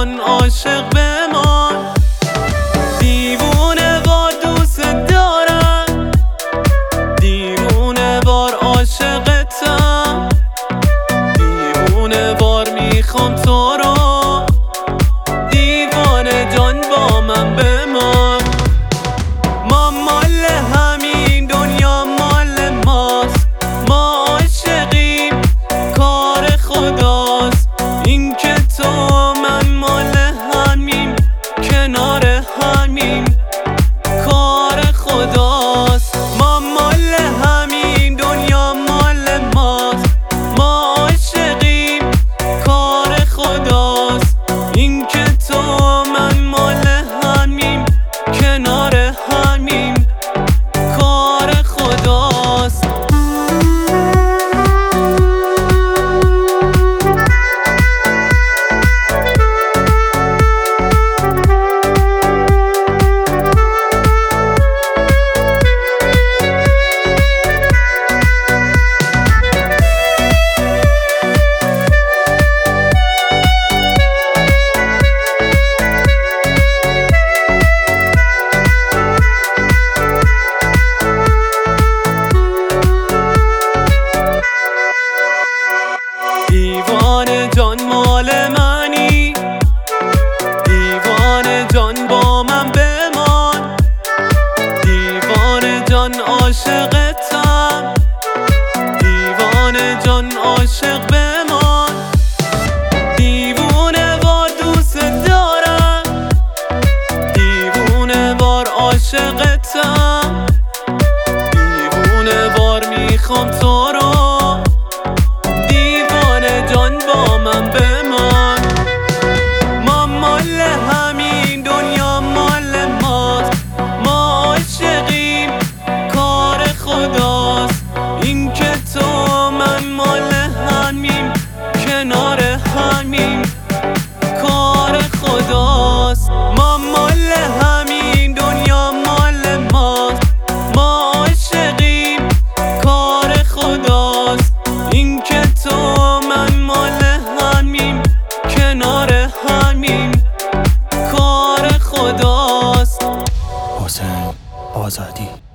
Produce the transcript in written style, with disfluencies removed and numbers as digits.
جان عاشق بمان. دیوونه وار دوست دارم، دیوونه وار عاشقتم، دیوونه وار میخوام تو رو، دیوانه جان با من بمان. ما مال همین دنیا مال ماست، ما عاشقیم کار خداست. این که تو من مال همیم، کنار همیم کار خداست. ما مال همین دنیا مال ماست، ما عاشقیم کار خداست. این که تو من مال همیم، کنار همیم کار خداست. دیوانه جان مال منی، دیوانه جان با من بمان. دیوانه جان عاشقتم، دیوانه جان عاشق بمان. دیوونه وار دوست دارم، دیوونه وار عاشقتم، دیوونه وار میخوام تو رو، جان با من بمان. ما مال همین دنیا مال ماست، ما عاشقیم کار خداست. این که تو من مال همیم، کنار همیم کار خداست. ما مال همین دنیا مال ماست، ما عاشقیم کار خداست. این که تو من مال همیم، کنار همیم کار خداست. حسین آزادی.